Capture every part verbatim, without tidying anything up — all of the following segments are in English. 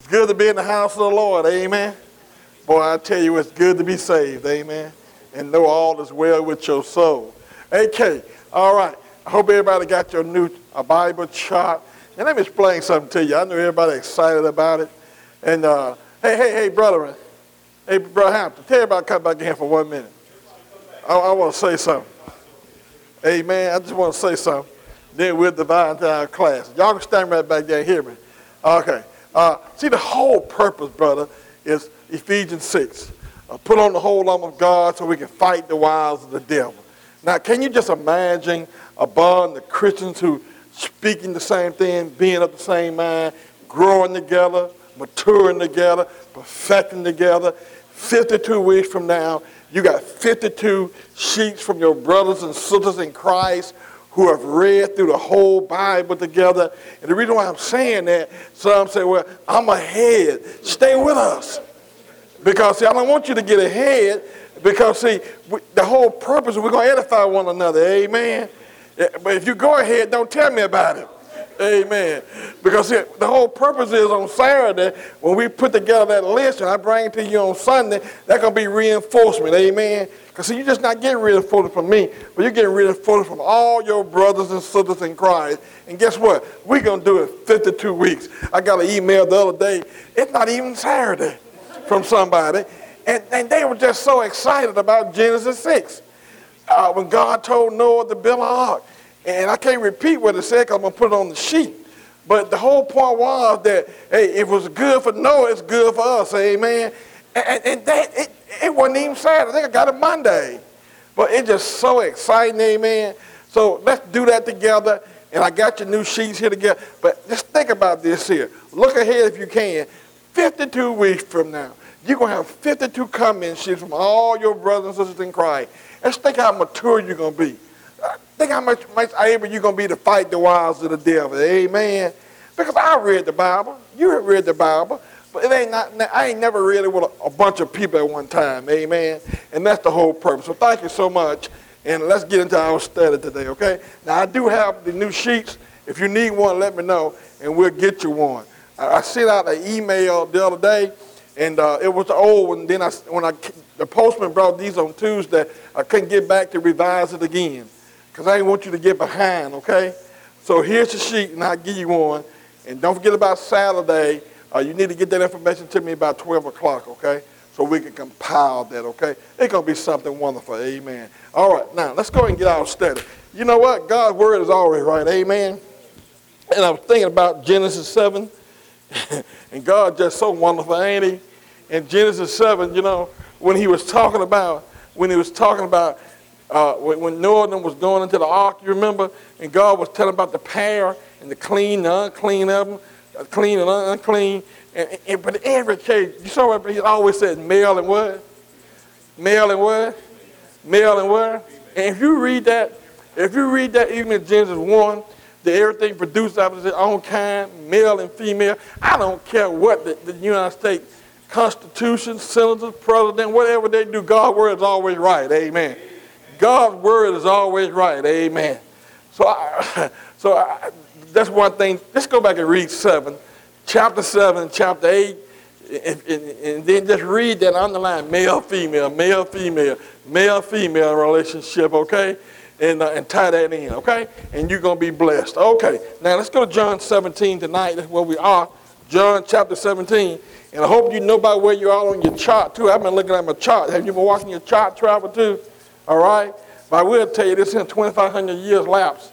good to be in the house of the Lord, amen. Boy, I tell you, it's good to be saved, amen, and know all is well with your soul. Okay, all right. I hope everybody got your new uh, Bible chart. And let me explain something to you. I know everybody excited about it. And uh, hey, hey, hey, brother, hey, Brother Hampton, tell everybody to come back in here for one minute. I, I want to say something. Amen. I just want to say something. Then we'll divide into our class. Y'all can stand right back there and hear me. Okay. Uh, see, the whole purpose, brother, is Ephesians six. Uh, put on the whole armor of God so we can fight the wiles of the devil. Now, can you just imagine a bunch of Christians who speaking the same thing, being of the same mind, growing together, maturing together, perfecting together? fifty-two weeks from now, you got fifty-two sheets from your brothers and sisters in Christ who have read through the whole Bible together. And the reason why I'm saying that, some say, well, I'm ahead. Stay with us. Because, see, I don't want you to get ahead because, see, we, the whole purpose is we're going to edify one another. Amen. But if you go ahead, don't tell me about it. Amen. Because see, the whole purpose is on Saturday, when we put together that list and I bring it to you on Sunday, that's going to be reinforcement. Amen. Because see, you're just not getting reinforcement from me, but you're getting reinforcement from all your brothers and sisters in Christ. And guess what? We're going to do it fifty-two weeks. I got an email the other day. It's not even Saturday from somebody. And, and they were just so excited about Genesis six. Uh, when God told Noah to build an ark. And I can't repeat what it said because I'm going to put it on the sheet. But the whole point was that, hey, if it was good for Noah, it's good for us, amen. And, and that, it, it wasn't even Saturday. I think I got it Monday. But it's just so exciting, amen. So let's do that together. And I got your new sheets here together. But just think about this here. Look ahead if you can. fifty-two weeks from now, you're going to have fifty-two comment sheets from all your brothers and sisters in Christ. Let's think how mature you're going to be. Think how much, much able you're going to be to fight the wiles of the devil. Amen. Because I read the Bible. You have read the Bible. But it ain't not, I ain't never read it with a, a bunch of people at one time. Amen. And that's the whole purpose. So thank you so much. And let's get into our study today, okay? Now, I do have the new sheets. If you need one, let me know, and we'll get you one. I, I sent out an email the other day, and uh, it was the old one. Then I, when I, the postman brought these on Tuesday, I couldn't get back to revise it again. Because I didn't want you to get behind, okay? So here's the sheet, and I'll give you one. And don't forget about Saturday. Uh, you need to get that information to me about twelve o'clock, okay? So we can compile that, okay? It's going to be something wonderful, amen. All right, now, let's go ahead and get our study. You know what? God's word is always right, amen. And I was thinking about Genesis seven. And God just so wonderful, ain't he? In Genesis seven, you know, when he was talking about, when he was talking about, Uh, when, when Noah was going into the ark, you remember? And God was telling about the pair and the clean, the unclean of them, uh, clean and un- unclean. And, and, but in every case, you saw what he always said, male and what? Male and what? Male and what? And if you read that, if you read that even in Genesis one, that everything produced out of its own kind, male and female, I don't care what the, the United States Constitution, senators, president, whatever they do, God's word is always right, amen. God's word is always right, amen. So, I, so I, that's one thing. Let's go back and read seven, chapter seven, chapter eight, and, and, and then just read that underline, male, female, male, female, male, female relationship, okay? And, uh, and tie that in, okay? And you're going to be blessed. Okay, now let's go to John seventeen tonight. That's where we are, John chapter seventeen. And I hope you know about where you are on your chart, too. I've been looking at my chart. Have you been watching your chart travel, too? All right? But I will tell you this in twenty-five hundred years lapse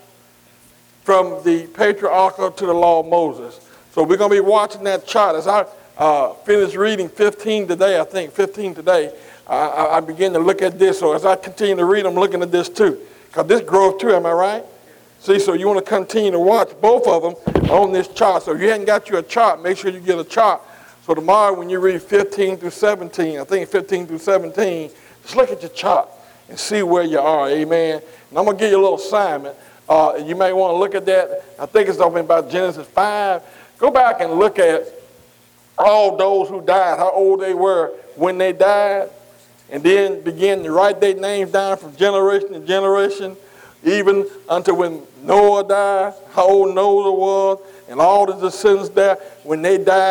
from the patriarchal to the law of Moses. So we're going to be watching that chart. As I uh, finish reading fifteen today, I think, fifteen today, I, I begin to look at this. So as I continue to read, I'm looking at this too. Because this growth too, am I right? See, so you want to continue to watch both of them on this chart. So if you hadn't got you a chart, make sure you get a chart. So tomorrow when you read fifteen through seventeen, I think fifteen through seventeen, just look at your chart and see where you are, amen. And I'm going to give you a little assignment. Uh, you may want to look at that. I think it's talking about Genesis five. Go back and look at all those who died, how old they were when they died, and then begin to write their names down from generation to generation, even until when Noah died, how old Noah was, and all the descendants there when they died,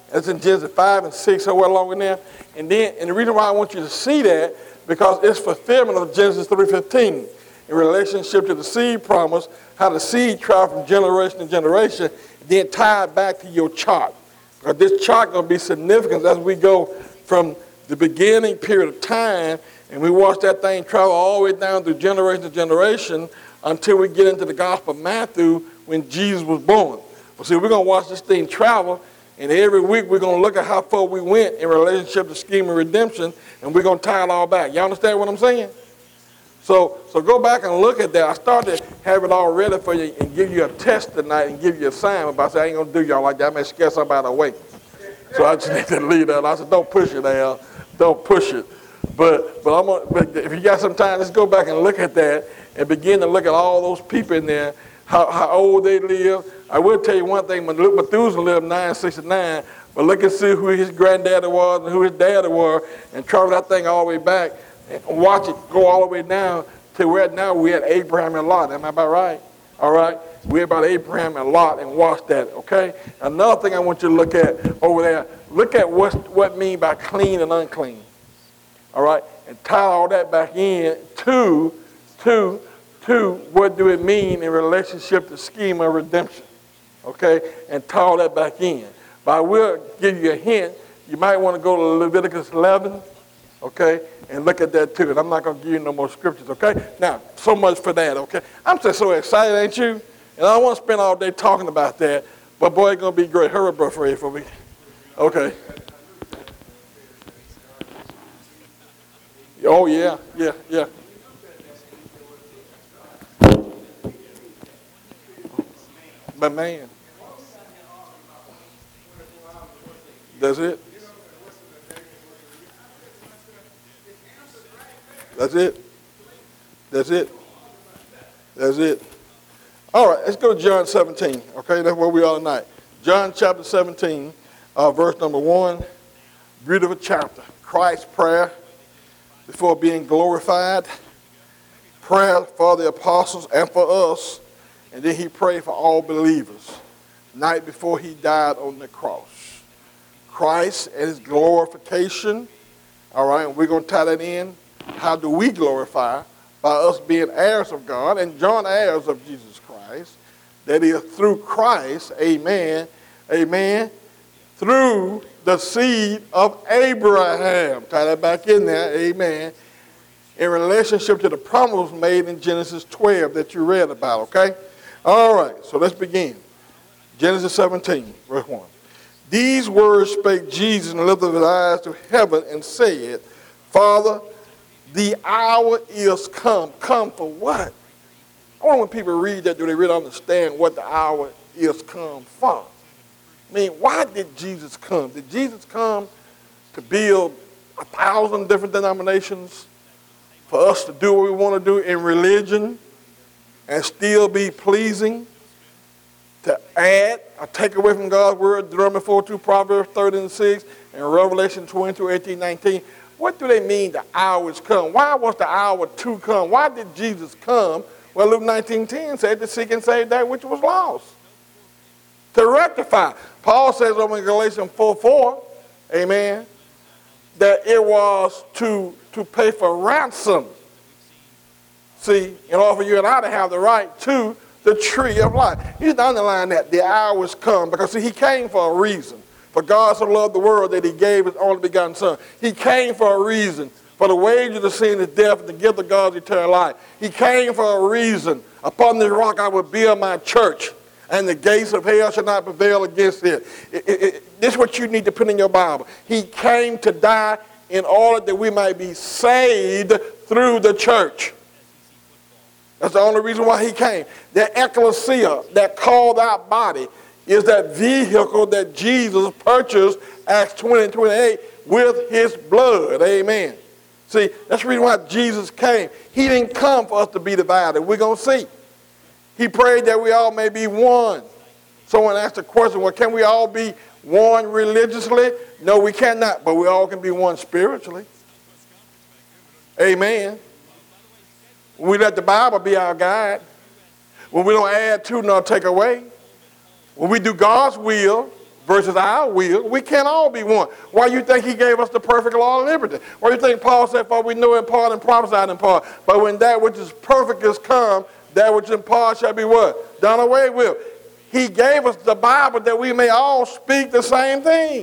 That's in Genesis five and six, somewhere along in there. And then, and the reason why I want you to see that, because it's fulfillment of Genesis three fifteen in relationship to the seed promise, how the seed travel from generation to generation, then tie it back to your chart. Because this chart is going to be significant as we go from the beginning period of time, and we watch that thing travel all the way down through generation to generation until we get into the Gospel of Matthew when Jesus was born. Well, see, we're going to watch this thing travel, and every week we're going to look at how far we went in relationship to scheme of redemption, and we're going to tie it all back. Y'all understand what I'm saying? So, so go back and look at that. I started to have it all ready for you and give you a test tonight and give you a assignment, but I said I ain't going to do y'all like that. I may scare somebody away. So I just need to leave that. I said, don't push it, Al. Don't push it. But, but, I'm gonna, but if you got some time, let's go back and look at that and begin to look at all those people in there, how, how old they live. I will tell you one thing, Methuselah lived nine sixty-nine, but look and see who his granddaddy was and who his daddy was, and travel that thing all the way back and watch it go all the way down to where now we had Abraham and Lot. Am I about right? All right? We're about Abraham and Lot, and watch that, okay? Another thing I want you to look at over there, look at what's, what mean by clean and unclean, all right? And tie all that back in to, to, to what do it mean in relationship to scheme of redemption, okay? And tie all that back in. But I will give you a hint. You might want to go to Leviticus eleven, okay, and look at that too. And I'm not going to give you no more scriptures, okay? Now, so much for that, okay? I'm just so excited, ain't you? And I don't want to spend all day talking about that, but boy, it's going to be great. Hurry up, bro, Fred, for me. Okay. Oh, yeah, yeah, yeah. But man, that's it. That's it. That's it. That's it. All right, let's go to John seventeen, okay? That's where we are tonight. John chapter seventeen, uh, verse number one. Beautiful chapter. Christ's prayer before being glorified. Prayer for the apostles and for us. And then he prayed for all believers. Night before he died on the cross. Christ and his glorification. All right, and we're going to tie that in. How do we glorify? By us being heirs of God and joint heirs of Jesus Christ. That is through Christ, amen, amen, through the seed of Abraham. Tie that back in there, amen, in relationship to the promise made in Genesis twelve that you read about, okay? All right, so let's begin. Genesis seventeen, verse one. These words spake Jesus and lifted his eyes to heaven and said, Father, the hour is come. Come for what? I wonder when people read that, do they really understand what the hour is come for? I mean, why did Jesus come? Did Jesus come to build a thousand different denominations for us to do what we want to do in religion and still be pleasing? To add or take away from God's word, Deuteronomy four two, Proverbs thirty and six, and Revelation twenty-two, eighteen, nineteen. What do they mean the hour is come? Why was the hour to come? Why did Jesus come? Well, Luke nineteen ten said to seek and save that which was lost. To rectify. Paul says over in Galatians four four, amen, that it was to, to pay for ransom. See, in order for you and I to have the right to the tree of life. He's underlining that the hour is come because see, he came for a reason. For God so loved the world that he gave his only begotten son. He came for a reason. For the wages of sin is death, and the gift of God's eternal life. He came for a reason. Upon this rock I will build my church, and the gates of hell shall not prevail against it. It, it, it. This is what you need to put in your Bible. He came to die in order that we might be saved through the church. That's the only reason why he came. That ecclesia, that called out body, is that vehicle that Jesus purchased, Acts twenty and twenty-eight, with his blood. Amen. See, that's the reason why Jesus came. He didn't come for us to be divided. We're going to see. He prayed that we all may be one. Someone asked the question, well, can we all be one religiously? No, we cannot, but we all can be one spiritually. Amen. When we let the Bible be our guide, when we don't add to nor take away, when we do God's will, versus our will, we can't all be one. Why you think he gave us the perfect law of liberty? Why you think Paul said, for we know in part and prophesied in part, but when that which is perfect is come, that which in part shall be what? Done away with. He gave us the Bible that we may all speak the same thing.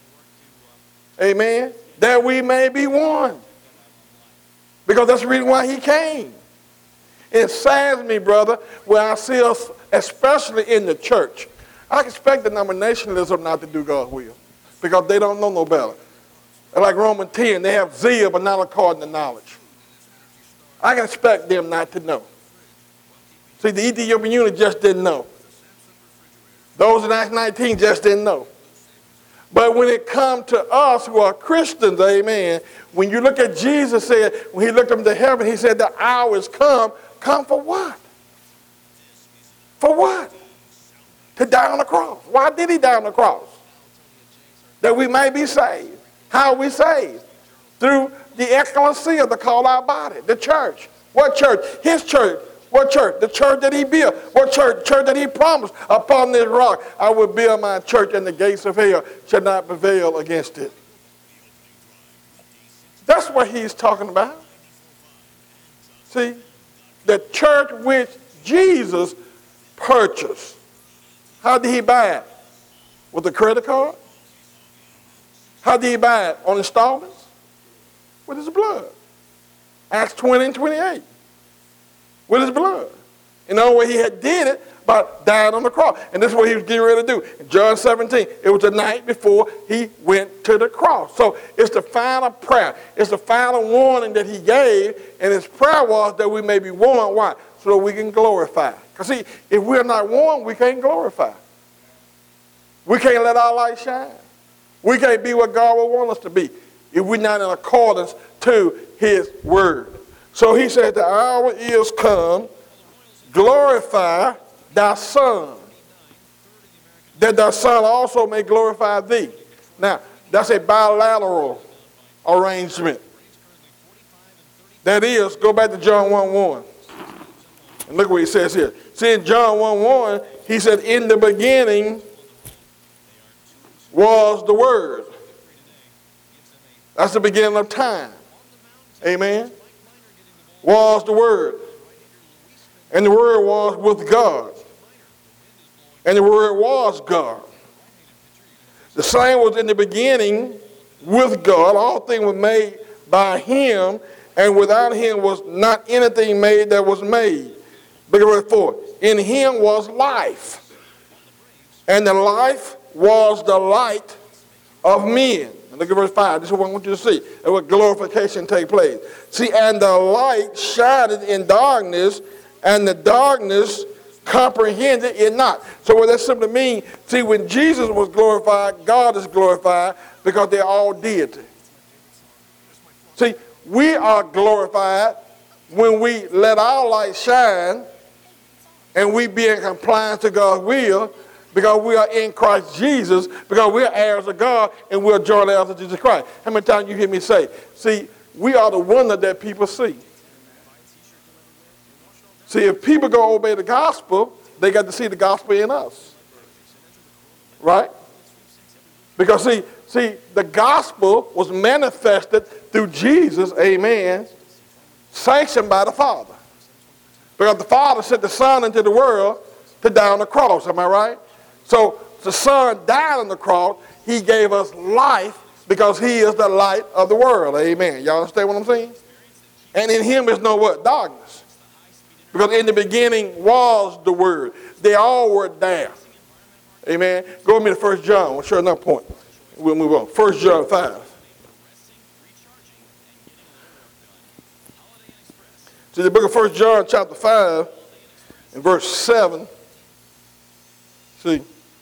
Amen. That we may be one. Because that's the reason why he came. It saddens me, brother, when I see us, especially in the church. I expect denominationalism not to do God's will because they don't know no better. Like Romans ten, they have zeal but not according to knowledge. I can expect them not to know. See, the Ethiopian eunuch just didn't know. Those in Acts nineteen just didn't know. But when it comes to us who are Christians, amen, when you look at Jesus said, when he looked up into heaven, he said the hour is come. Come for what? For what? To die on the cross. Why did he die on the cross? That we may be saved. How are we saved? Through the excellency of the called out body, the church. What church? His church. What church? The church that he built. What church? Church that he promised. Upon this rock I will build my church, and the gates of hell shall not prevail against it. That's what he's talking about. See, the church which Jesus purchased. How did he buy it? With a credit card? How did he buy it? On installments? With his blood. Acts twenty and twenty-eight. With his blood. And the only way he had did it by dying on the cross. And this is what he was getting ready to do. In John seventeen, it was the night before he went to the cross. So it's the final prayer. It's the final warning that he gave. And his prayer was that we may be one. Why? So that we can glorify. Because see, if we're not one, we can't glorify. We can't let our light shine. We can't be what God would want us to be if we're not in accordance to his word. So he said, the hour is come, glorify thy Son, that thy Son also may glorify thee. Now, that's a bilateral arrangement. That is, go back to John one one. And look what he says here. See, in John one one, he said, in the beginning was the Word. That's the beginning of time. Amen. Was the Word. And the Word was with God. And the Word was God. The same was in the beginning with God. All things were made by him, and without him was not anything made that was made. Look at verse four. In him was life, and the life was the light of men. And look at verse five. This is what I want you to see. And what glorification take place. See, and the light shined in darkness, and the darkness comprehended it not. So what that simply means, see, when Jesus was glorified, God is glorified because they're all deity. See, we are glorified when we let our light shine and we be in compliance to God's will because we are in Christ Jesus, because we're heirs of God and we're joint heirs of Jesus Christ. How many times you hear me say, see, we are the wonder that people see. See, if people go obey the gospel, they got to see the gospel in us. Right? Because see, see, the gospel was manifested through Jesus, amen, sanctioned by the Father. Because the Father sent the Son into the world to die on the cross, am I right? So the Son died on the cross, he gave us life because he is the light of the world, amen. Y'all understand what I'm saying? And in him is no what? Darkness. Because in the beginning was the Word. They all were there. Amen. Go with me to First John. We'll share another point. We'll move on. First John five. See, the book of First John chapter five and verse seven. See.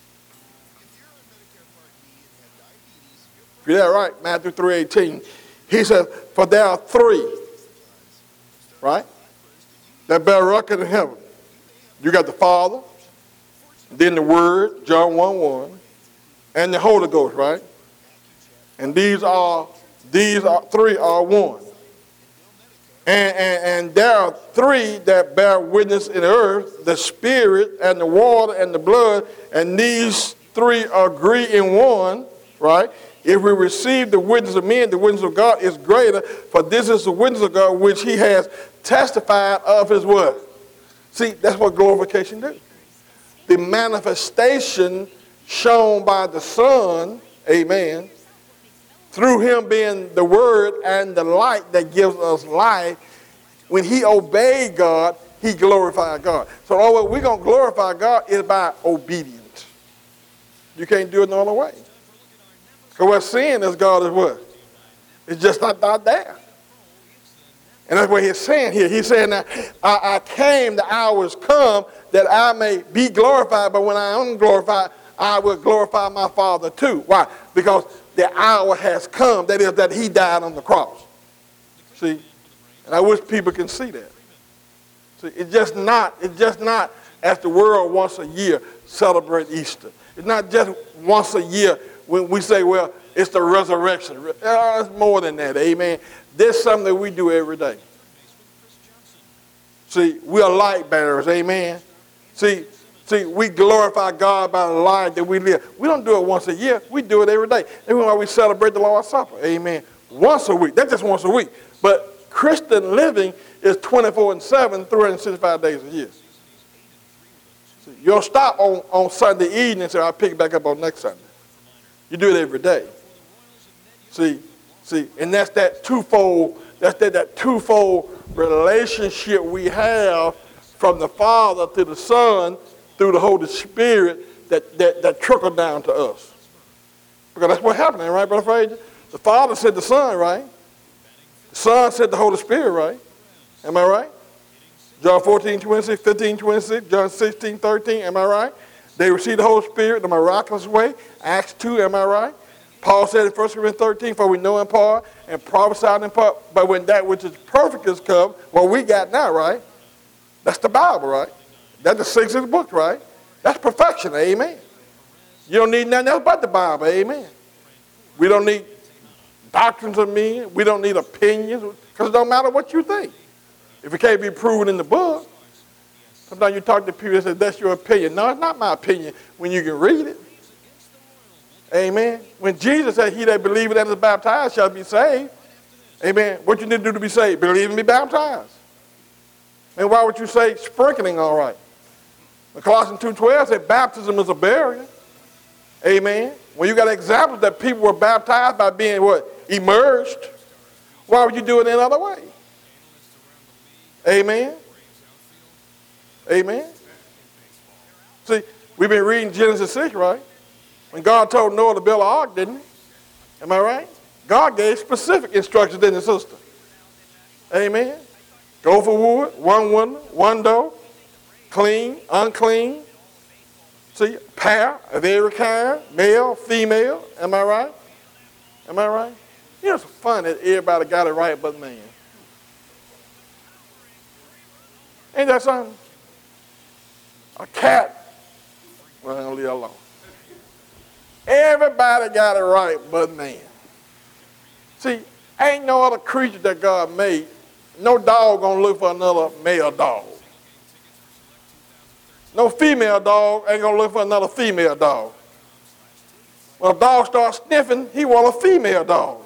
Get that right? Matthew three eighteen. He says, for there are three. Right? That bear record in heaven. You got the Father, then the Word, John one one, and the Holy Ghost, right? And these are, these are three are one. And, and, and there are three that bear witness in the earth, the Spirit and the water and the blood, and these three agree in one, right? If we receive the witness of men, the witness of God is greater, for this is the witness of God which he has testified of his word. See, that's what glorification does. The manifestation shown by the Son, amen, through him being the word and the light that gives us life, when he obeyed God, he glorified God. So all we're going to glorify God is by obedience. You can't do it no other way. Because what sin is, God is what? It's just not, not there. And that's what he's saying here. He's saying that I, I came, the hour has come that I may be glorified, but when I am glorified, I will glorify my Father too. Why? Because the hour has come, that is that he died on the cross. See? And I wish people can see that. See, it's just not, it's just not as the world once a year celebrate Easter. It's not just once a year when we say, well, it's the resurrection. Uh, it's more than that, amen. This is something that we do every day. See, we are light bearers, amen. See, see, we glorify God by the life that we live. We don't do it once a year. We do it every day. That's why we celebrate the Lord's Supper, amen. Once a week. That's just once a week. But Christian living is twenty-four and seven, three hundred sixty-five days a year. See, you don't stop on, on Sunday evening and say, I'll pick it back up on next Sunday. You do it every day. See, see, and that's that twofold, that's that, that twofold relationship we have from the Father to the Son through the Holy Spirit that, that, that trickle down to us. Because that's what's happening, right, Brother Frazier? The Father said the Son, right? The Son said the Holy Spirit, right? Am I right? John fourteen, twenty-six, fifteen, twenty-six, John sixteen, thirteen, am I right? They received the Holy Spirit the miraculous way. Acts two, am I right? Paul said in First Corinthians thirteen, for we know in part and prophesied in part, but when that which is perfect is come, what we got now, right? That's the Bible, right? That's the sixth book, right? That's perfection, amen. You don't need nothing else but the Bible, amen. We don't need doctrines of men. We don't need opinions, because it don't matter what you think. If it can't be proven in the book, sometimes you talk to people and say, that's your opinion. No, it's not my opinion when you can read it. Amen. When Jesus said, he that believeth and is baptized shall be saved. Amen. What you need to do to be saved? Believe and be baptized. And why would you say sprinkling all right? Colossians two twelve said baptism is a burial. Amen. When you got examples that people were baptized by being what? Immersed. Why would you do it any other way? Amen. Amen. See, we've been reading Genesis six, right? When God told Noah to build an ark, didn't he? Am I right? God gave specific instructions, didn't he, sister? Amen. Go for wood, one woman, one doe, clean, unclean. See, pair of every kind, male, female. Am I right? Am I right? You know, it's funny that everybody got it right but man. Ain't that something? A cat, well, I'm going to leave it alone. Everybody got it right but man. See, ain't no other creature that God made. No dog going to look for another male dog. No female dog ain't going to look for another female dog. When a dog starts sniffing, he want a female dog.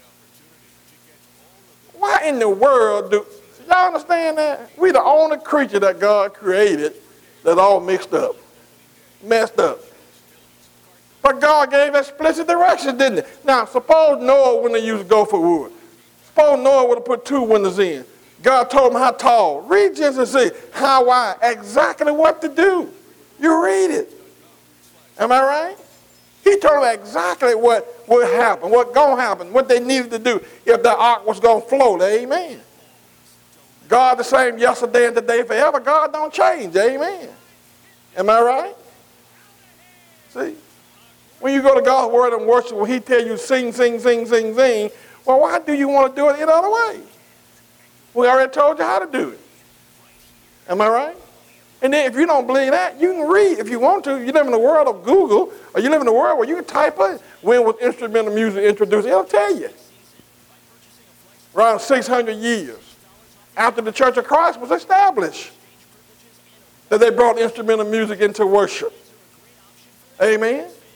Why in the world do, y'all understand that? We the only creature that God created that's all mixed up, messed up. But God gave explicit directions, didn't he? Now, suppose Noah wouldn't have used gopher wood. Suppose Noah would have put two windows in. God told him how tall. Read Genesis six, how wide, exactly what to do. You read it. Am I right? He told them exactly what would happen, what going to happen, what they needed to do if the ark was going to float. Amen. God the same yesterday and today forever. God don't change. Amen. Am I right? See? When you go to God's word and worship, when he tell you sing, sing, sing, sing, sing, well, why do you want to do it any other way? We already told you how to do it. Am I right? And then if you don't believe that, you can read if you want to. You live in the world of Google, or you live in the world where you can type in when was instrumental music introduced. It'll tell you. Around six hundred years after the Church of Christ was established, that they brought instrumental music into worship. Amen.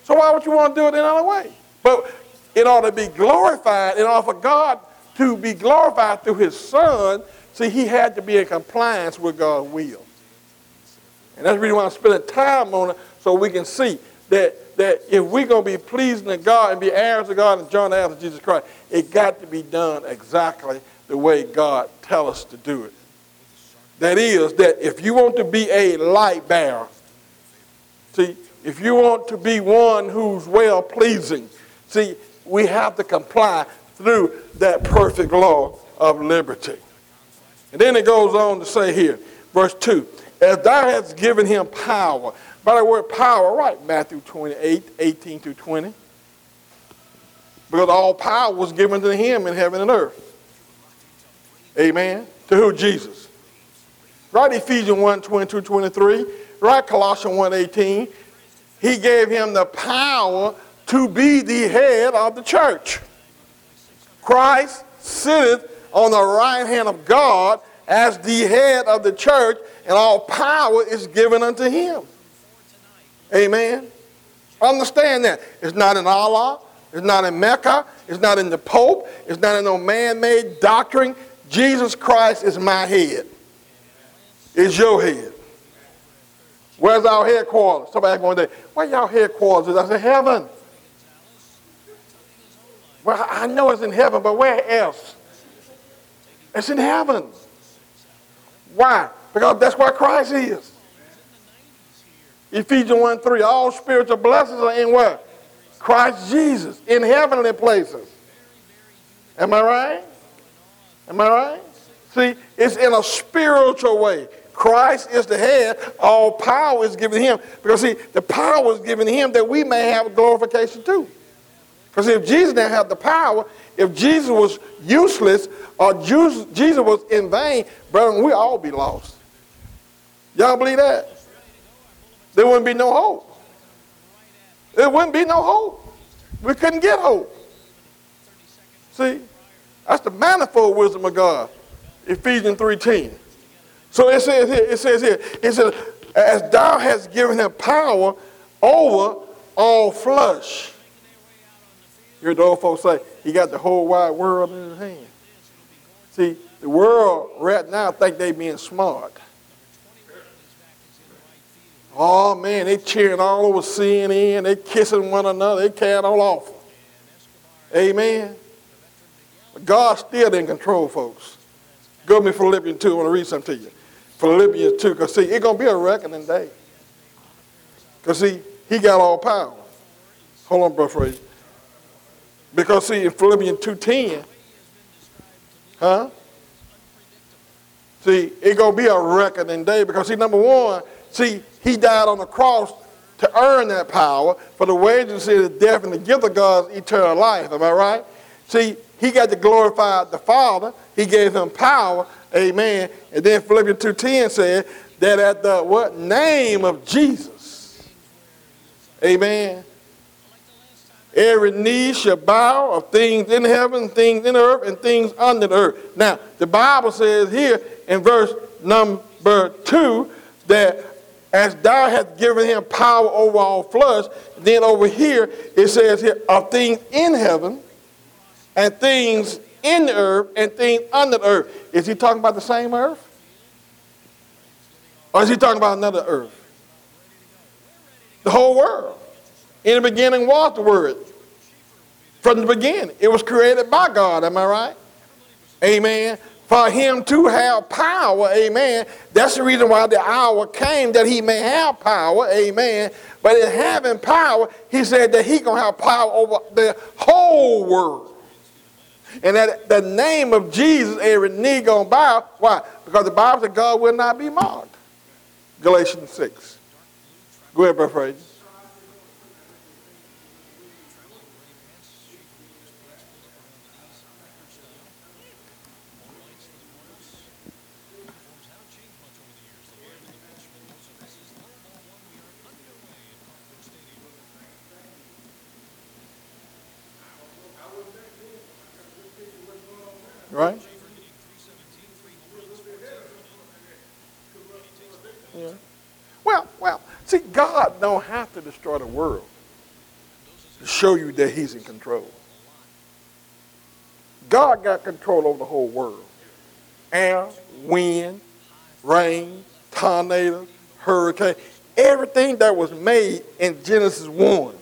So why would you want to do it another way? But in order to be glorified, in order for God to be glorified through his son, see, he had to be in compliance with God's will. And that's the reason why I'm spending time on it, so we can see that, that if we're going to be pleasing to God and be heirs of God and joint heirs of Jesus Christ, it got to be done exactly the way God tells us to do it. That is, that if you want to be a light bearer, see, if you want to be one who's well-pleasing, see, we have to comply through that perfect law of liberty. And then it goes on to say here, verse two, as thou hast given him power. By the word power, right, Matthew twenty-eight, eighteen through twenty. Because all power was given to him in heaven and earth. Amen. To who? Jesus. Right, Ephesians one, twenty-two, twenty-three. Right, Colossians one, eighteen. He gave him the power to be the head of the church. Christ sitteth on the right hand of God as the head of the church, and all power is given unto him. Amen. Understand that. It's not in Allah. It's not in Mecca. It's not in the Pope. It's not in no man-made doctrine. Jesus Christ is my head. It's your head. Where's our headquarters? Somebody asked me one day, where y'all headquarters? I said, heaven. Well, I know it's in heaven, but where else? It's in heaven. Why? Because that's where Christ is. Ephesians one, three, all spiritual blessings are in where? Christ Jesus, in heavenly places. Am I right? Am I right? See, it's in a spiritual way. Christ is the head. All power is given to him. Because, see, the power is given to him that we may have glorification too. Because if Jesus didn't have the power, if Jesus was useless or Jesus was in vain, brother, we'd all be lost. Y'all believe that? There wouldn't be no hope. There wouldn't be no hope. We couldn't get hope. See, that's the manifold wisdom of God. Ephesians three ten. So it says here, it says here, it says, as thou hast given him power over all flesh. You heard the old folks say, he got the whole wide world in his hand. See, the world right now think they being smart. Oh man, they cheering all over C N N, they kissing one another, they carrying all off. Amen. But God's still in control, folks. Go to me Philippians two, I want to read something to you. Philippians two, because see, it's going to be a reckoning day. Because see, he got all power. Hold on, Brother Fraser. Because see, in Philippians two ten, huh? See, it's going to be a reckoning day because see, number one, see, he died on the cross to earn that power for the wages of sin is death and the gift of God's eternal life. Am I right? See, he got to glorify the Father. He gave him power. Amen. And then Philippians two ten said that at the what name of Jesus. Amen. Every knee shall bow of things in heaven, things in the earth, and things under the earth. Now, the Bible says here in verse number two that as thou hast given him power over all flesh, then over here it says here of things in heaven and things in the earth and things under the earth. Is he talking about the same earth? Or is he talking about another earth? The whole world. In the beginning was the Word. From the beginning. It was created by God. Am I right? Amen. For him to have power. Amen. That's the reason why the hour came that he may have power. Amen. But in having power, he said that he's going to have power over the whole world. And at the name of Jesus, every knee going to bow. Why? Because the Bible said God will not be mocked. Galatians six. Go ahead, Brother Fraser. Right? Yeah. Well, well, see, God don't have to destroy the world. show you that he's in control. God got control over the whole world. Air, wind, rain, tornadoes, hurricane, everything that was made in Genesis one.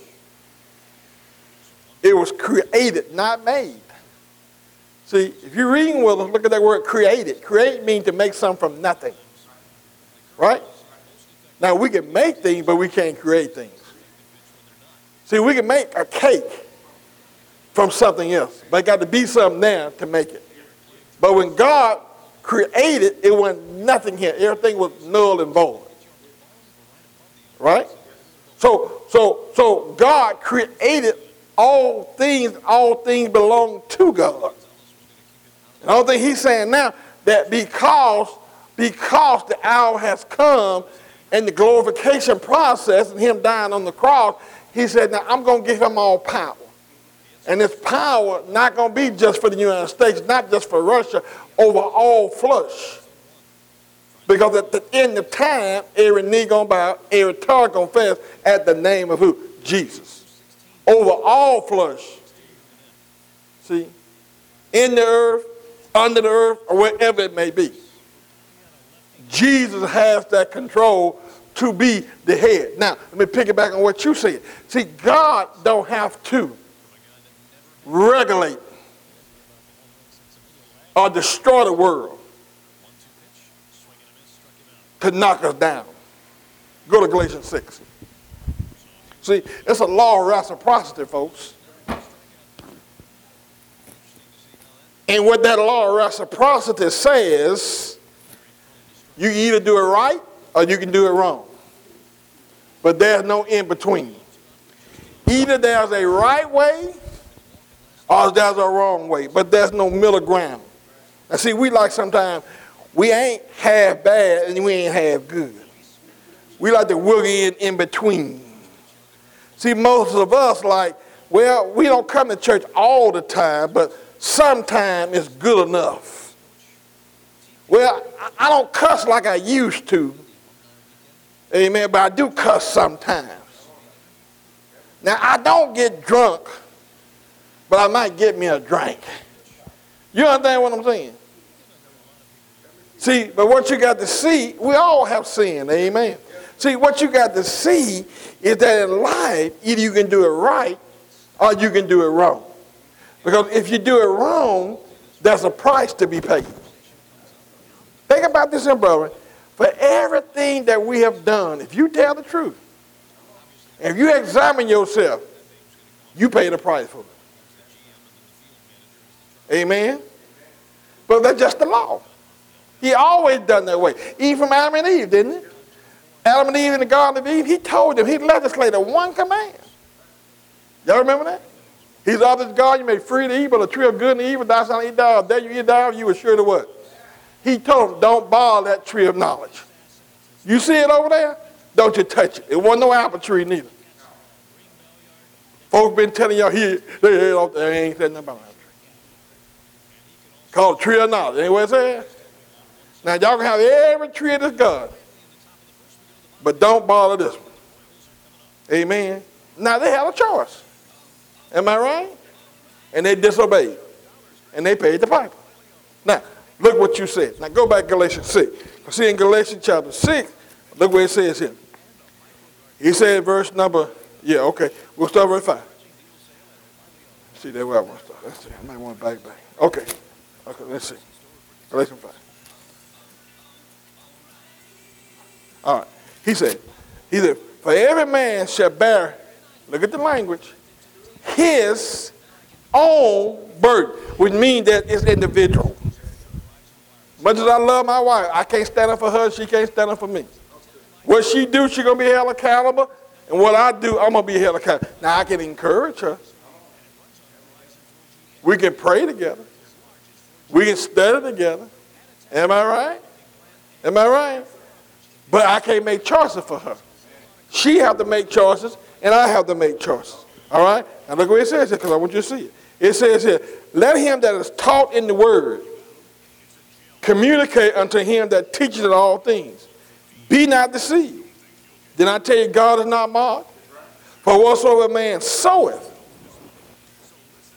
It was created, not made. See, if you're reading with us, look at that word created. Create means to make something from nothing. Right? Now, we can make things, but we can't create things. See, we can make a cake from something else, but it got to be something there to make it. But when God created, it wasn't nothing here. Everything was null and void. Right? So, so, so God created all things. All things belong to God. And the only thing he's saying now, that because, because the hour has come and the glorification process and him dying on the cross, he said, now I'm going to give him all power. And this power not going to be just for the United States, not just for Russia, over all flesh. Because at the end of time, every knee going to bow, every tongue going to confess at the name of who? Jesus. Over all flesh. See? In the earth, under the earth, or wherever it may be. Jesus has that control to be the head. Now, let me pick it back on what you said. See, God don't have to regulate or destroy the world to knock us down. Go to Galatians six. See, it's a law of reciprocity, folks. And what that law of reciprocity says, you can either do it right or you can do it wrong. But there's no in between. Either there's a right way or there's a wrong way, but there's no middle ground. Now see, we like sometimes, we ain't half bad and we ain't half good. We like to work in in between. See, most of us like, well, we don't come to church all the time, but sometimes it's good enough. Well, I don't cuss like I used to. Amen, but I do cuss sometimes. Now, I don't get drunk, but I might get me a drink. You understand what I'm saying? See, but what you got to see, we all have sin, amen. See, what you got to see is that in life, either you can do it right or you can do it wrong. Because if you do it wrong, there's a price to be paid. Think about this, brother. For everything that we have done, if you tell the truth, if you examine yourself, you pay the price for it. Amen? But that's just the law. He always done that way. Even from Adam and Eve, didn't he? Adam and Eve in the Garden of Eve, he told them, he legislated one command. Y'all remember that? He's the other God, you may free the evil, the tree of good and evil, thou shalt not eat thereof. There you eat thereof, you were sure to what? He told them, don't bother that tree of knowledge. You see it over there? Don't you touch it. It wasn't no apple tree neither. Folks been telling y'all here, they ain't said nothing about an apple tree. Called tree of knowledge. Ain't what it says? Now y'all can have every tree of this God, but don't bother this one. Amen. Now they had a choice. Am I right? And they disobeyed. And they paid the piper. Now, look what you said. Now go back to Galatians six. See in Galatians chapter six, look what it says here. He said verse number, yeah, okay. We'll start verse five. See, that's where I want to start. Let's see. I might want to back back. Okay. Okay, let's see. Galatians five. All right. He said, he said, for every man shall bear, look at the language, his own burden, which means that it's individual. Much as I love my wife, I can't stand up for her, she can't stand up for me. What she do, she going to be held accountable, and what I do, I'm going to be held accountable. Now, I can encourage her. We can pray together. We can study together. Am I right? Am I right? But I can't make choices for her. She have to make choices, and I have to make choices. All right? Now look what it says here, because I want you to see it. It says here, let him that is taught in the word communicate unto him that teaches in all things. Be not deceived. Did I tell you God is not mocked? For whatsoever man soweth,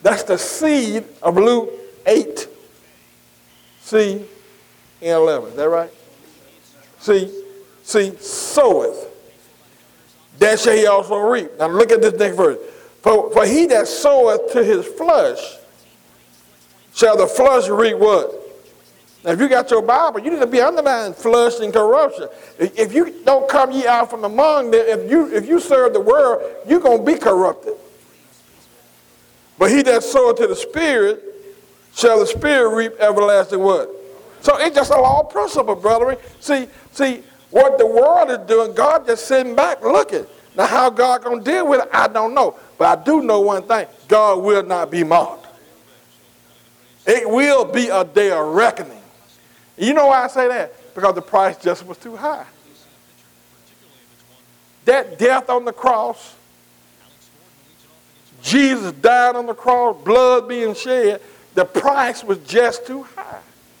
That's the seed of Luke eight, C and eleven. Is that right? See, see, soweth, that shall he also reap. Now look at this next verse. For, for he that soweth to his flesh, shall the flesh reap what? Now if you got your Bible, you need to be underlining flesh and corruption. If you don't come ye out from among them, if you, if you serve the world, you're going to be corrupted. But he that soweth to the Spirit, shall the Spirit reap everlasting what? So it's just a law of principle, brethren. See, see, what the world is doing, God just sitting back looking. Now how God going to deal with it, I don't know. But I do know one thing, God will not be mocked. It will be a day of reckoning. You know why I say that? Because the price just was too high. That death on the cross, Jesus died on the cross, blood being shed, the price was just too high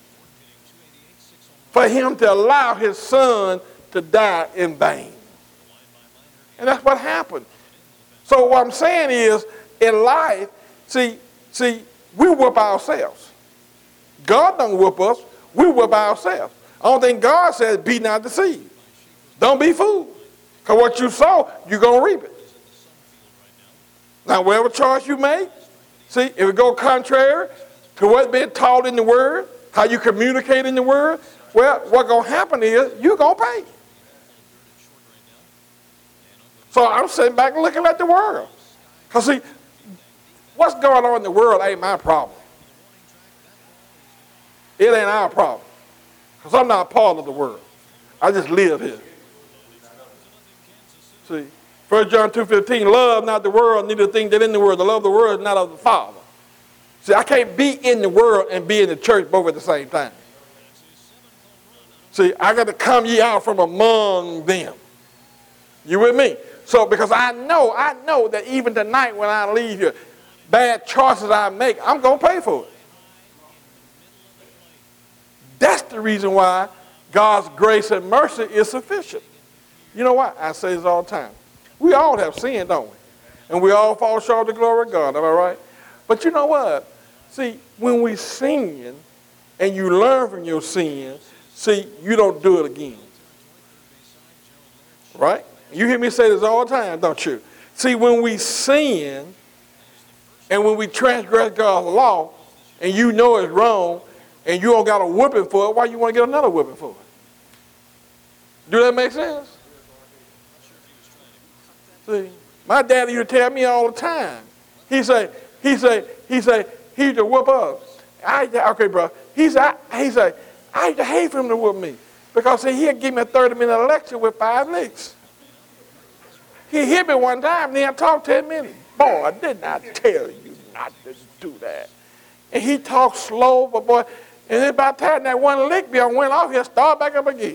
for him to allow his son to die in vain. And that's what happened. So what I'm saying is, in life, see, see, we whoop ourselves. God don't whoop us, we whoop ourselves. The only thing God says, be not deceived. Don't be fooled. Because what you sow, you're going to reap it. Now, whatever choice you make, see, if it go contrary to what's been taught in the Word, how you communicate in the Word, well, what's going to happen is you're going to pay. So I'm sitting back and looking at the world. Because, see, what's going on in the world ain't my problem. It ain't our problem. Because I'm not part of the world. I just live here. See, First John two fifteen, love not the world, neither the thing that in the world. The love of the world is not of the Father. See, I can't be in the world and be in the church both at the same time. See, I got to come ye out from among them. You with me? So, because I know, I know that even tonight when I leave here, bad choices I make, I'm going to pay for it. That's the reason why God's grace and mercy is sufficient. You know what? I say this all the time. We all have sinned, don't we? And we all fall short of the glory of God. Am I right? But you know what? See, when we sin and you learn from your sin, see, you don't do it again. Right? You hear me say this all the time, don't you? See, when we sin and when we transgress God's law and you know it's wrong and you don't got a whipping for it, why you want to get another whipping for it? Do that make sense? See, my daddy used to tell me all the time. He say, he say, he say, he used to whoop us. I, okay, bro. He said, I, he said, I used to hate for him to whoop me because see, he'd give me a thirty minute lecture with five licks. He hit me one time, and then I talked ten minutes. Boy, I did not tell you not to do that. And he talked slow, but boy, and then by the time that one lick bill went off, he'll start back up again.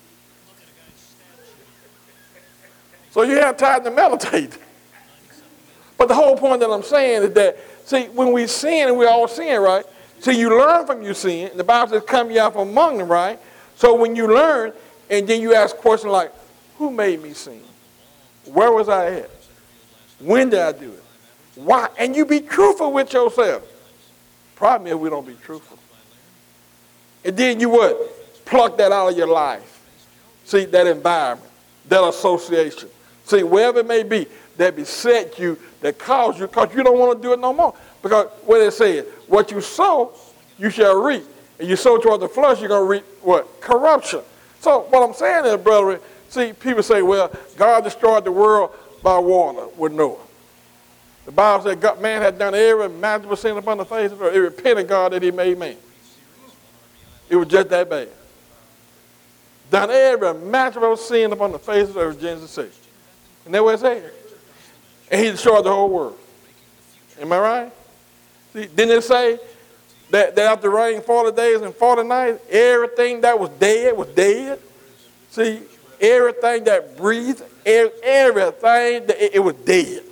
So you have time to meditate. But the whole point that I'm saying is that, see, when we sin, and we all sin, right? See, you learn from your sin. The Bible says, come ye out from among them, right? So when you learn, and then you ask questions like, who made me sin? Where was I at? When did I do it? Why? And you be truthful with yourself. Problem is we don't be truthful. And then you what? Pluck that out of your life. See, that environment, that association. See, wherever it may be, that beset you, that caused you, because you don't want to do it no more. Because what it says, what you sow, you shall reap. And you sow toward the flesh, you're going to reap what? Corruption. So what I'm saying is, brother, see, people say, well, God destroyed the world by water with Noah. The Bible said God, man had done every imaginable sin upon the face of the earth. It repented God that he made man. It was just that bad. Done every imaginable sin upon the face of the earth, Genesis six. And that's what it said. And he destroyed the whole world. Am I right? See, didn't it say that, that after raining forty days and forty nights, everything that was dead was dead? See, everything that breathed, everything, that it, it was dead.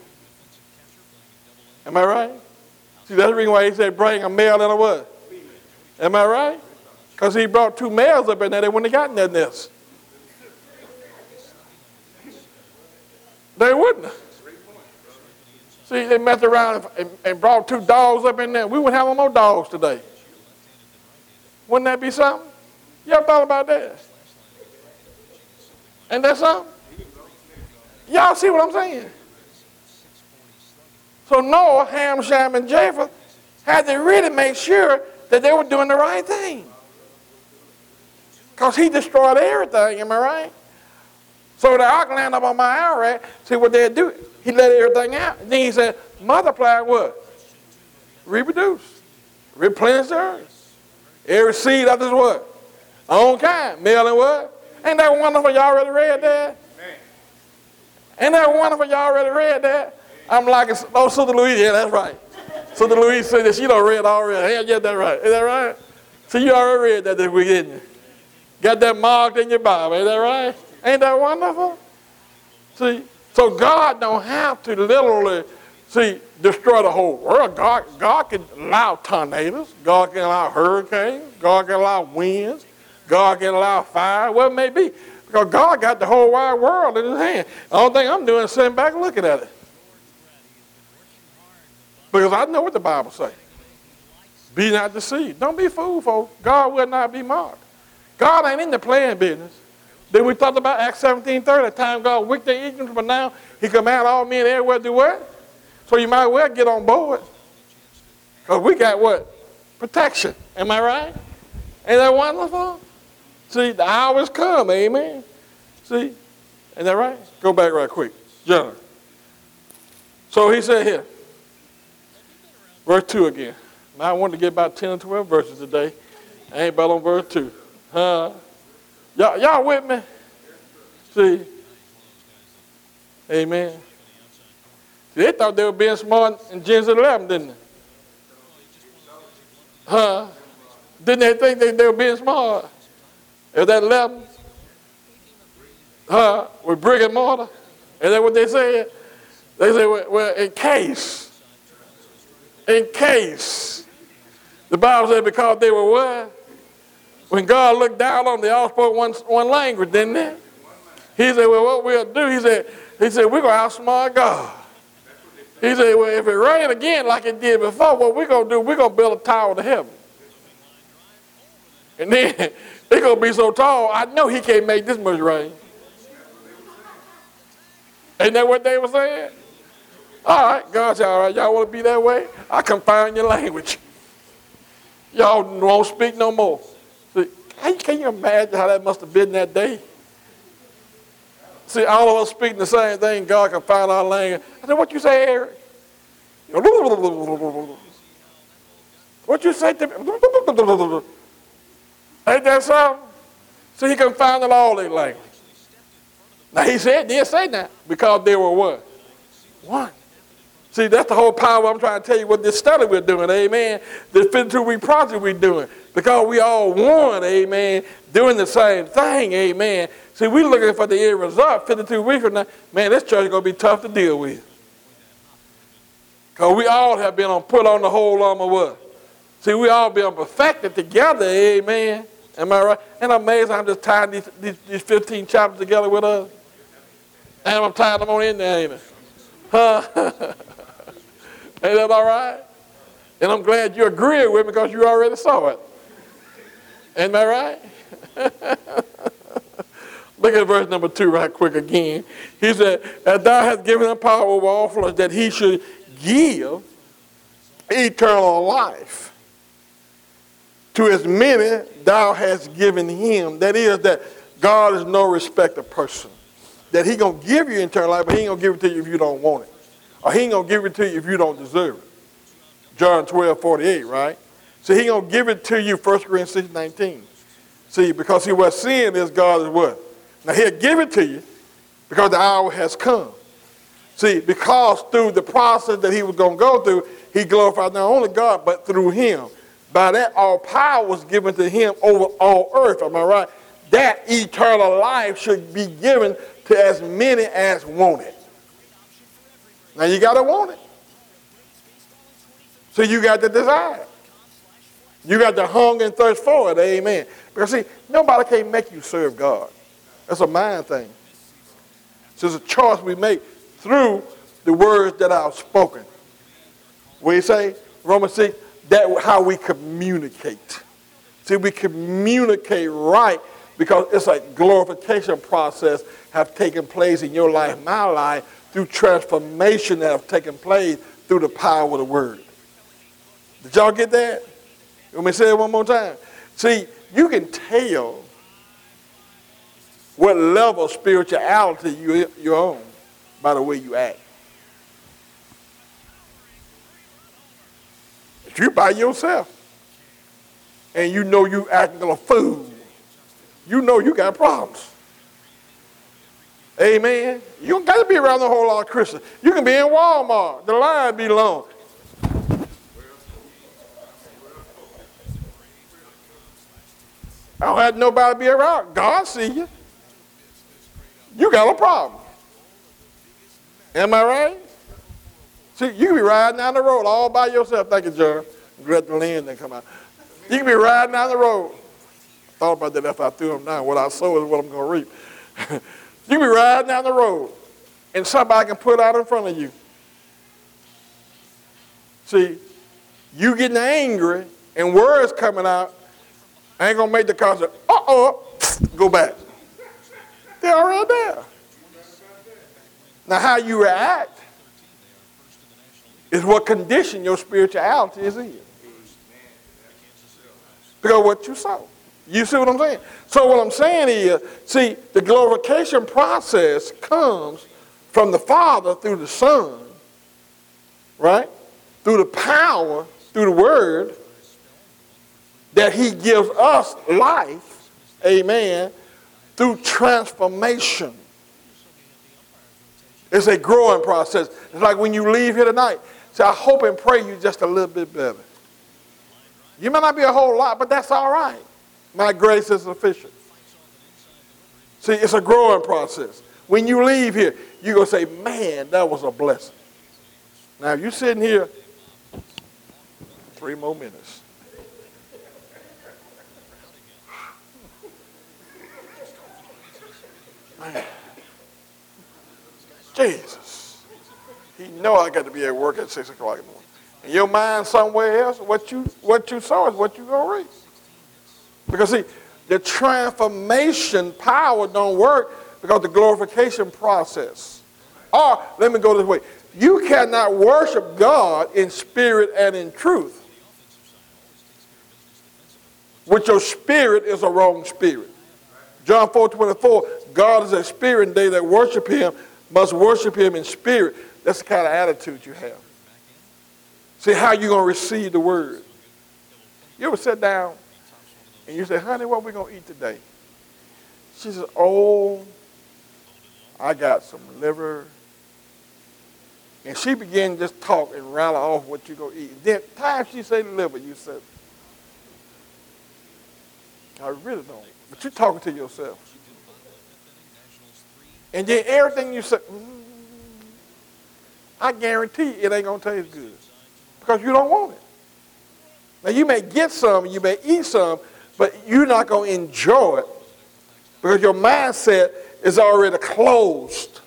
Am I right? See, that's the reason why he said bring a male and a what? Am I right? Because he brought two males up in there, they wouldn't have gotten that nest. They wouldn't have. See, they messed around and, and brought two dogs up in there. We wouldn't have no more dogs today. Wouldn't that be something? You ever thought about that? Ain't that something? Y'all see what I'm saying? So Noah, Ham, Shem, and Japheth had to really make sure that they were doing the right thing. Because he destroyed everything, am I right? So the ark landed up on Mount Ararat. See what they'd do? He let everything out. And then he said, multiply what? Reproduce. Replenish the earth. Every seed of this what? Own kind. Male and what? Ain't that wonderful? Y'all already read that? Ain't that wonderful? Y'all already read that? I'm like, oh, Sister Louise, yeah, that's right. Sister Louise said that she don't read already. Yeah, yeah, that's right. Is that right? So you already read that this week, didn't you? Got that marked in your Bible. Is that right? Ain't that wonderful? See, so God don't have to literally, see, destroy the whole world. God, God can allow tornadoes. God can allow hurricanes. God can allow winds. God can allow fire, whatever it may be. Because God got the whole wide world in his hand. The only thing I'm doing is sitting back and looking at it. Because I know what the Bible says. Be not deceived. Don't be fooled, folks. God will not be mocked. God ain't in the playing business. Then we talked about Acts seventeen thirty, the time God wicked their ignorance, but now he command all men everywhere to do what? So you might well get on board. Because we got what? Protection. Am I right? Ain't that wonderful? See, the hour's come, amen. See? Ain't that right? Go back right quick. John. So he said here, verse two again. Now I wanted to get about ten or twelve verses today. I ain't about on verse two. Huh? Y'all, y'all with me? See? Amen. See, they thought they were being smart in Genesis eleven, didn't they? Huh? Didn't they think they, they were being smart? Is that eleven? Huh? With brick and mortar? Is that what they said? They said, well, well, in case. In case. The Bible said because they were what? When God looked down on them, they all spoke one, one language, didn't they? He said, well, what we'll do, he said, he said, we're going to outsmart God. He said, well, if it rain again like it did before, what we're going to do, we're going to build a tower to heaven. And then they're going to be so tall, I know he can't make this much rain. Ain't that what they were saying? All right, God said, all right, y'all want to be that way? I confine your language. Y'all won't speak no more. See, can you imagine how that must have been that day? See, all of us speaking the same thing, God confine our language. I said, what you say, Eric? What you say to me? Ain't that something? So he confounded all their language. Now he said, didn't say that because they were what? One. See, that's the whole power I'm trying to tell you what this study we're doing, amen. This fifty-two week project we're doing. Because we all one, amen, doing the same thing, amen. See, we're looking for the end result fifty-two weeks from now. Man, this church is going to be tough to deal with. Because we all have been on, put on the whole armor what? See, we all been perfected together, amen. Am I right? And I'm amazed I'm just tying these, these, these fifteen chapters together with us. And I'm tying them on in there, ain't it? Huh? Ain't that all right? And I'm glad you agree with me because you already saw it. Ain't that right? Look at verse number two right quick again. He said, as thou hast given him power over all flesh, that he should give eternal life to as many thou hast given him. That is, that God is no respecter of person. That he going to give you eternal life, but he ain't going to give it to you if you don't want it. Or he ain't going to give it to you if you don't deserve it. John twelve forty-eight, right? So he going to give it to you, First Corinthians six nineteen. See, because see what sin is, God is what? Now he'll give it to you because the hour has come. See, because through the process that he was going to go through, he glorified not only God, but through him. By that, all power was given to him over all earth. Am I right? That eternal life should be given to as many as want it. Now you got to want it. So you got to desire it. You got to hunger and thirst for it, amen. Because see, nobody can make you serve God. That's a mind thing. So it's a choice we make through the words that I've spoken. What do you say? Romans six, that's how we communicate. See, we communicate right because it's a glorification process have taken place in your life, my life, through transformation that have taken place through the power of the word. Did y'all get that? Let me say it one more time. See, you can tell what level of spirituality you, you're on by the way you act. If you by yourself and you know you acting like a fool, you know you got problems. Amen. You don't got to be around a whole lot of Christians. You can be in Walmart. The line be long. I don't have nobody to be around. God see you. You got a problem. Am I right? See, you can be riding down the road all by yourself. Thank you, John. Let the land then come out. You can be riding down the road. I thought about that after I threw them down. What I sow is what I'm going to reap. You can be riding down the road, and somebody can put out in front of you. See, you getting angry, and words coming out, ain't going to make the car say, uh-oh, go back. They're already there. Now, how you react is what condition your spirituality is in. Because what you saw. You see what I'm saying? So what I'm saying is, see, the glorification process comes from the Father through the Son, right? Through the power, through the Word, that he gives us life, amen, through transformation. It's a growing process. It's like when you leave here tonight. So I hope and pray you just a little bit better. You may not be a whole lot, but that's all right. My grace is sufficient. See, it's a growing process. When you leave here, you're going to say, man, that was a blessing. Now, if you're sitting here, three more minutes. Man. Jesus. He know I got to be at work at six o'clock in the morning. And your mind somewhere else, what you what you saw is what you're going to read. Because see, the transformation power don't work because the glorification process. Or, let me go this way. You cannot worship God in spirit and in truth. With your spirit is a wrong spirit. John four twenty-four, God is a spirit, and they that worship him must worship him in spirit. That's the kind of attitude you have. See, how you going to receive the word? You ever sit down and you say, honey, what we going to eat today? She says, oh, I got some liver. And she began to just talk and rattle off what you're going to eat. Then time she say liver, you said, I really don't. But you're talking to yourself. And then everything you say, mm, I guarantee it ain't going to taste good. Because you don't want it. Now you may get some, you may eat some, but you're not going to enjoy it because your mindset is already closed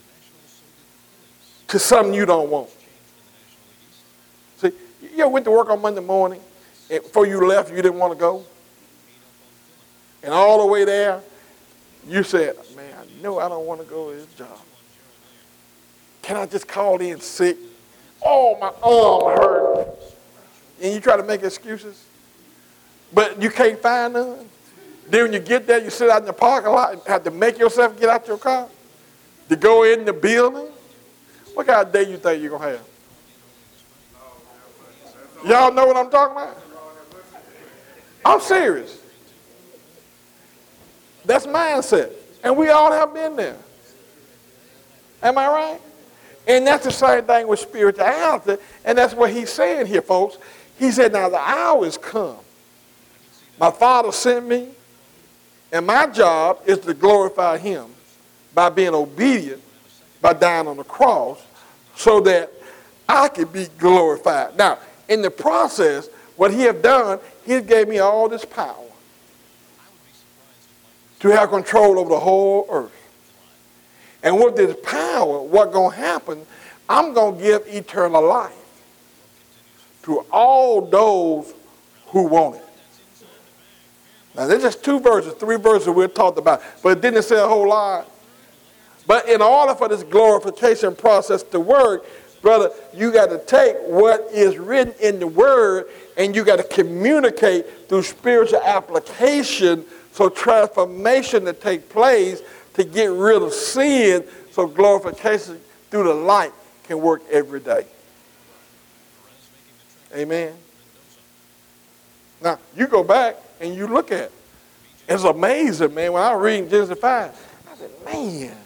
to something you don't want. See, you ever went to work on Monday morning and before you left you didn't want to go? And all the way there, you said, man, I know I don't want to go to this job. Can I just call in sick? Oh, my arm hurt. And you try to make excuses, but you can't find none. Then when you get there, you sit out in the parking lot and have to make yourself get out your car to go in the building. What kind of day you think you're going to have? Y'all know what I'm talking about? I'm serious. That's mindset. And we all have been there. Am I right? And that's the same thing with spirituality. And that's what he's saying here, folks. He said, now the hour is come. My Father sent me, and my job is to glorify him by being obedient, by dying on the cross, so that I can be glorified. Now, in the process, what he have done, he gave me all this power to have control over the whole earth. And with this power, what's going to happen, I'm going to give eternal life to all those who want it. Now, there's just two verses, three verses we're talked about, but it didn't say a whole lot. But in order for this glorification process to work, brother, you got to take what is written in the Word and you got to communicate through spiritual application so transformation to take place to get rid of sin so glorification through the light can work every day. Amen. Now, you go back and you look at it. It's amazing, man. When I read Genesis five, I said, man,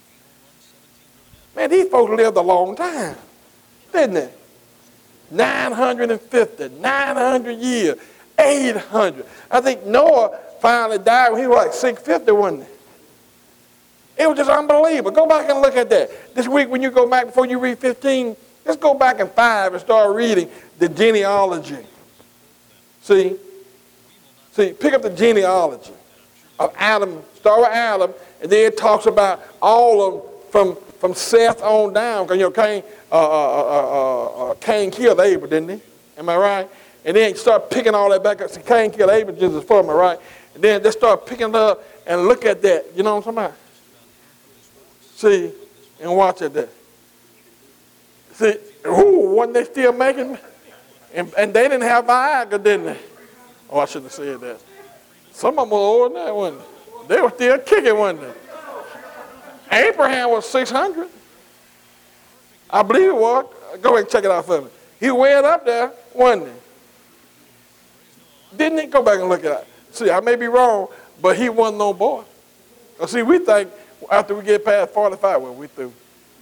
man, these folks lived a long time, didn't they? nine hundred fifty, nine hundred years, eight hundred. I think Noah finally died when he was like six fifty, wasn't it? It was just unbelievable. Go back and look at that. This week when you go back, before you read fifteen, let's go back in five and start reading the genealogy. See? See, pick up the genealogy of Adam. Start with Adam, and then it talks about all of them from, from Seth on down. Because, you know, Cain, uh, uh, uh, uh, Cain killed Abel, didn't he? Am I right? And then start picking all that back up. See, Cain killed Abel, Jesus for me, right? And then just start picking it up and look at that. You know what I'm talking about? See, and watch it there. See, ooh, wasn't they still making? And, and they didn't have Viagra, didn't they? Oh, I shouldn't have said that. Some of them were older than that, wasn't they? They were still kicking, wasn't they? Abraham was six hundred. I believe it was. Go ahead and check it out for me. He went up there, wasn't he? Didn't he? Go back and look at it. See, I may be wrong, but he wasn't no boy. See, we think after we get past forty-five, well, we through.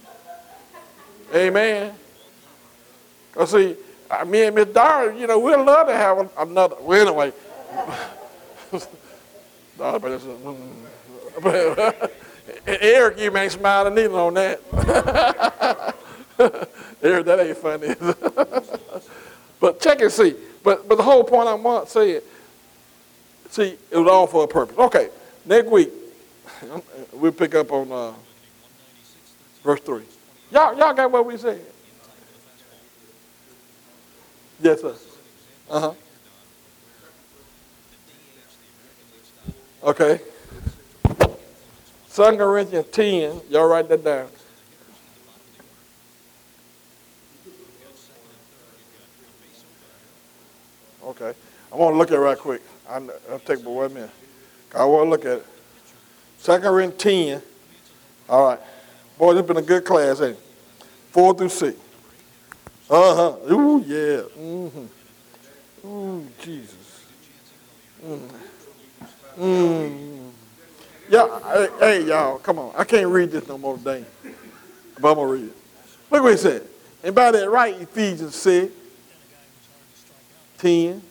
Amen. Because, see, me and Miss Dara, you know, we'd love to have another. Well, anyway. Eric, you ain't smiling either on that. Eric, that ain't funny. But check and see. But, but the whole point I want to say, see, it was all for a purpose. Okay, next week, we'll pick up on uh, verse three. Y'all, y'all got what we said? Yes, sir. Uh-huh. Okay. Second Corinthians ten, y'all write that down. Okay. I want to look at it right quick. I'll, I'll take but one minute. I want to look at it. Second Corinthians ten. All right. Boy, this has been a good class, ain't it? Four through six. Uh-huh. Ooh, yeah. Mm-hmm. Ooh, Jesus. Mm. Mm. Yeah, hey, hey, y'all, come on. I can't read this no more today. But I'm going to read it. Look what he said. And by that right, Ephesians six, ten.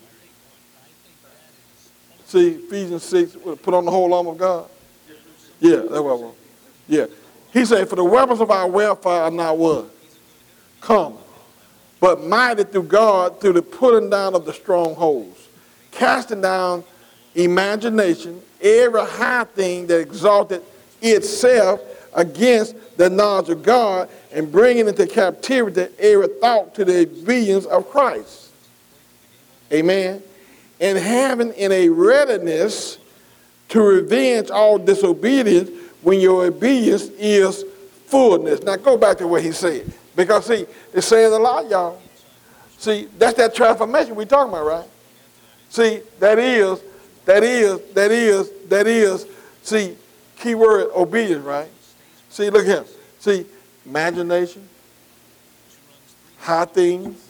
See, Ephesians six, put on the whole armor of God. Yeah, that's what I want. Yeah. He said, for the weapons of our welfare are not what? Common, but mighty through God through the pulling down of the strongholds, casting down imagination, every high thing that exalted itself against the knowledge of God, and bringing into captivity every thought to the obedience of Christ. Amen. And having in a readiness to revenge all disobedience when your obedience is fullness. Now go back to what he said. Because, see, it says a lot, y'all. See, that's that transformation we're talking about, right? See, that is, that is, that is, that is, see, key word, obedience, right? See, look at him. See, imagination, high things,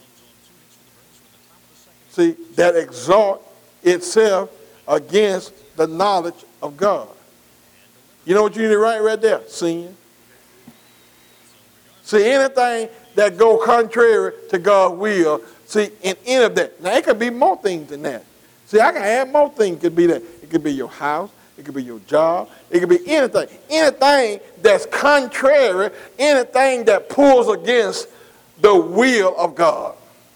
see, that exalt itself against the knowledge of God. You know what you need to write right there? Sin. See, anything that go contrary to God's will, see, in any of that. Now, it could be more things than that. See, I can add more things. It could be that. It could be your house. It could be your job. It could be anything. Anything that's contrary, anything that pulls against the will of God.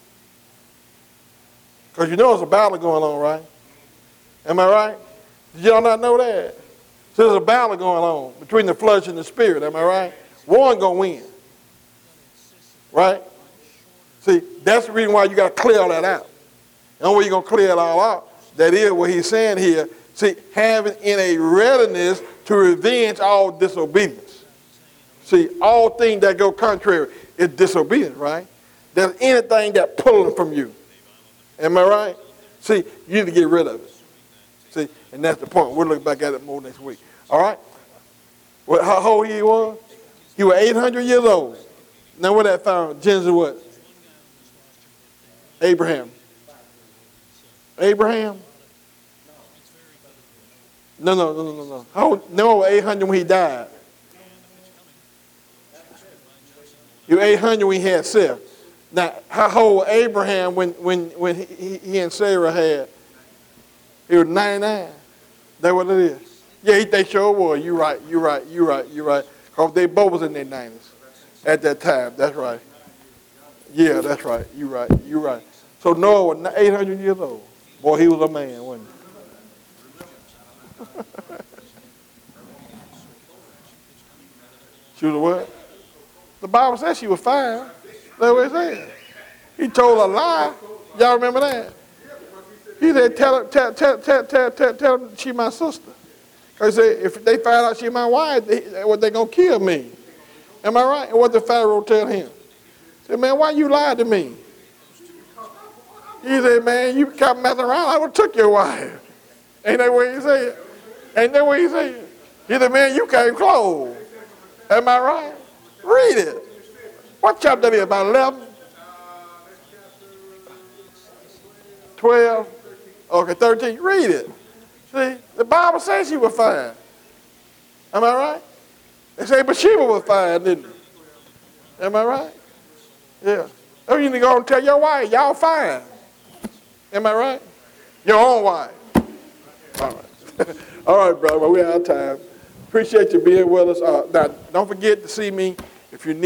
Because you know there's a battle going on, right? Am I right? Did y'all not know that? So there's a battle going on between the flesh and the spirit. Am I right? One going to win. Right? See, that's the reason why you got to clear all that out. The only way you're going to clear it all out, that is what he's saying here. See, having in a readiness to revenge all disobedience. See, all things that go contrary is disobedience, right? There's anything that pulling from you. Am I right? See, you need to get rid of it. See, and that's the point. We'll look back at it more next week. All right? Well, how old he was? He was eight hundred years old. Now what that found? Genesis what? Abraham. Abraham? No, no, no, no, no, no. How old? No, eight hundred when he died. He was eight hundred when he had Sarah. Now, how old Abraham when when when he, he and Sarah had? He was ninety-nine. That's what it is. Yeah, he, they sure was. You're right. You're right. You're right. You're right. Because they both was in their nineties at that time. That's right. Yeah, that's right. You're right. You're right. So Noah was eight hundred years old. Boy, he was a man, wasn't he? She was a what? The Bible says she was fine. That's what it said. He told a lie. Y'all remember that? He said, tell her, tell, tell, tell, tell, tell, tell her she my sister. Because he said, if they find out she my wife, they, what, they going to kill me. Am I right? And what did Pharaoh tell him? He said, man, why you lied to me? He said, man, you kept messing around, I would have took your wife. Ain't that what he said? Ain't that what he said? He said, man, you came close. Am I right? Read it. What chapter that is? About eleven? twelve? Okay, thirteen. Read it. See, the Bible says she was fine. Am I right? They say Bathsheba was fine, didn't it? Am I right? Yeah. Oh, you need to go and tell your wife, y'all fine. Am I right? Your own wife. All right. All right, brother. Well, we're out of time. Appreciate you being with us. Uh, now, don't forget to see me if you need.